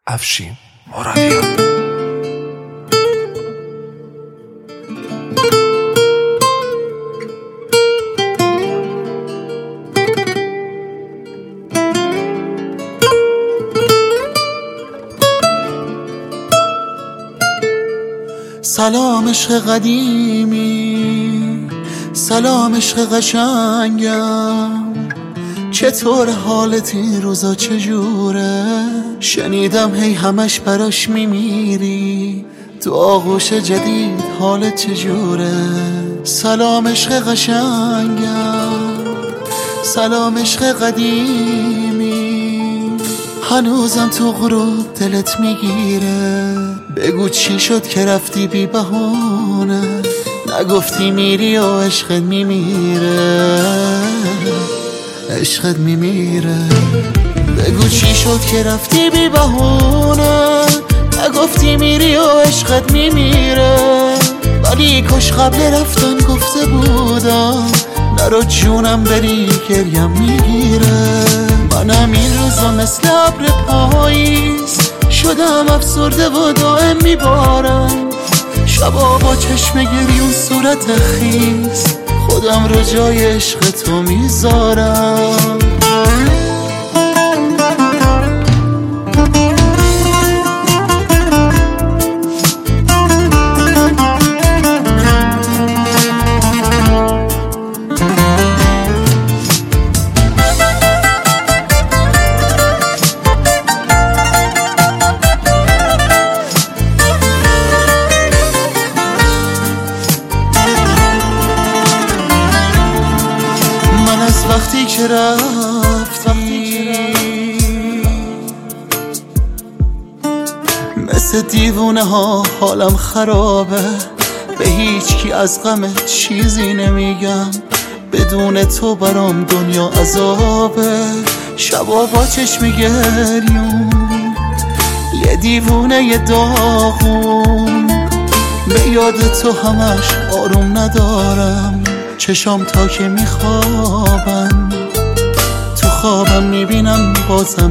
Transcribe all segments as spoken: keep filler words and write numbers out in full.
افشین مرادیان. سلام عشق قدیمی، سلام عشق قشنگم، چطور حالت این روزا چجوره؟ شنیدم هی همش براش میمیری، تو آغوش جدید حالت چجوره؟ سلام عشق قشنگم، سلام عشق قدیمی، هنوزم تو غروب دلت میگیره. بگو چی شد که رفتی بی بهونه، نگفتی میری و عشقت میمیره، عشقت میمیره. بگو چی شد که رفتی بی بهونه، نگفتی میری و عشقت میمیره. ولی کاش قبل رفتن گفته بودم، نرو جونم بری گریم میگیره. منم این روزا مثل ابر پاییز، شدم افسرده و دائم میبارم. شبا با چشم گریون صورت خیس، خودم رو جای عشق تو میذارم. وقتی که رفتی مثل دیوونه ها حالم خرابه، به هیچ کی از غمت چیزی نمیگم. بدون تو برام دنیا عذابه. شبا با چشم گریون یه دیوونه یه داغون، به یاد تو همش آروم ندارم. چشام تا که میخوابم، تو خوابم میبینم بازم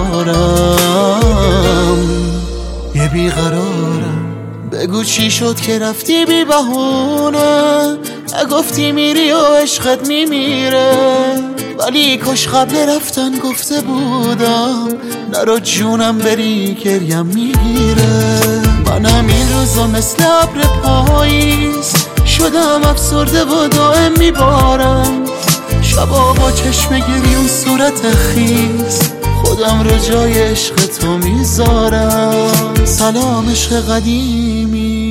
میبارم، یه بیقرارم. بگو چی شد که رفتی بی بهونه، نگفتی میری و عشقت میمیره. ولی کاش قبل رفتن گفته بودم، نرو جونم بری گریم میگیره. منم این روزا مثل ابر پاییز، شدم افسرده و دائم میبارم. شبا با چشم گریون صورت خیس، خودم رو جای عشق تو میذارم. سلام عشق قدیمی.